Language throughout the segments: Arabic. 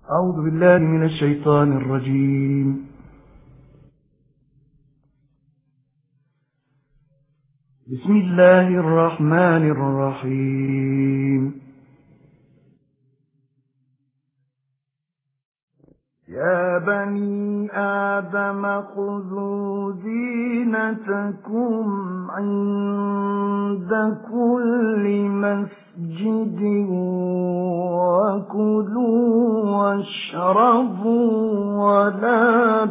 أعوذ بالله من الشيطان الرجيم. بسم الله الرحمن الرحيم. يا بني آدم خذوا زينتكم عند كل مسجد وكلوا واشربوا ولا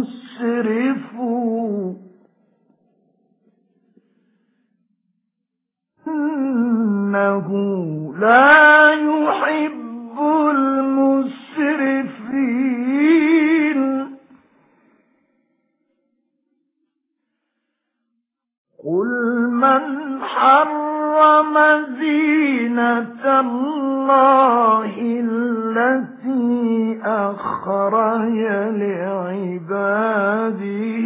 تسرفوا إنه لا يحب المسرفين. قل من حرم زينة الله التي أخرج لعباده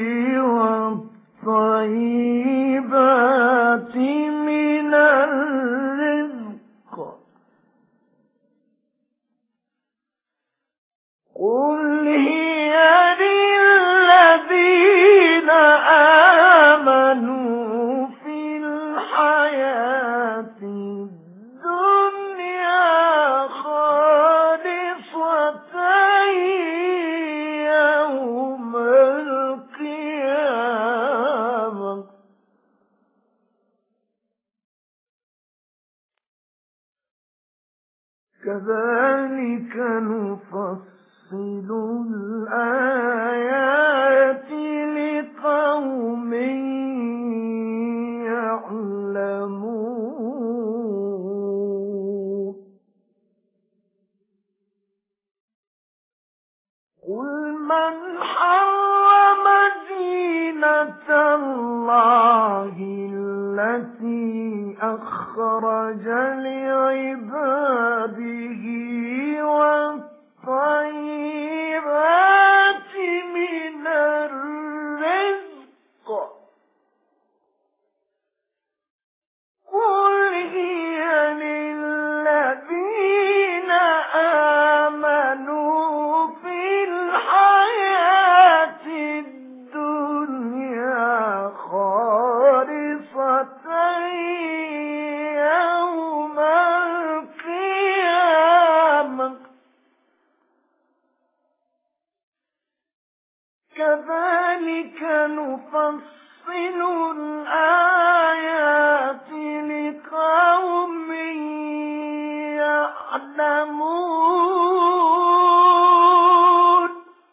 والطيبات من الرزق قل هي للذين آمنوا في الحياة الدنيا خالصة يوم القيامة كذلك نفصل الآيات لقوم يعلمون. قل من حرم زينة الله التي أخرج لعباده والطيبات من الرزق قل هي للذين آمنوا في الحياة الدنيا خالصة يوم القيامة كذلك نفصل الآيات لقوم يعلمون.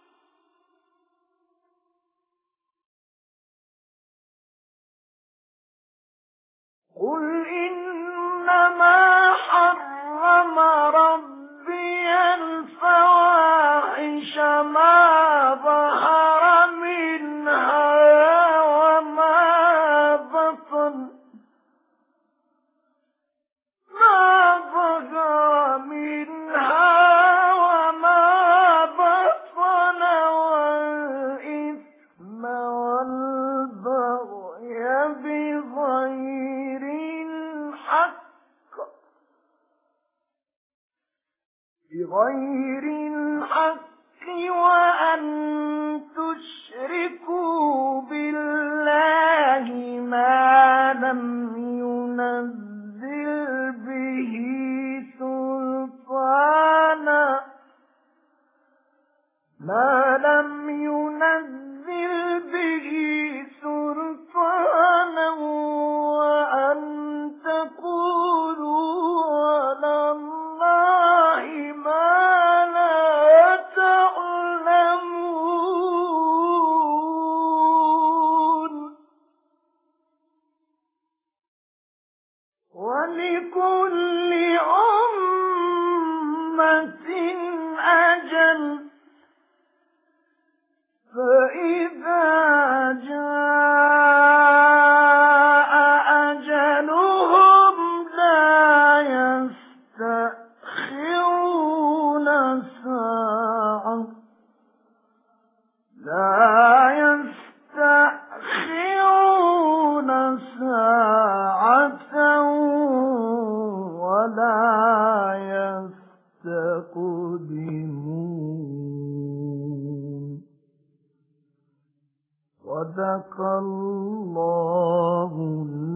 قل إنما حرم ربي الفواحش ما ظهر منها وما بطن والإثم والبغي بغير الحق وأن تشركوا بالله ما لم ينزل به سلطانا وأن تقولوا على الله ما لا تعلمون. ولكل أمة أجل فإذا جاء أجلهم لا يستأخرون ساعة ولا يستقدمون. صدق الله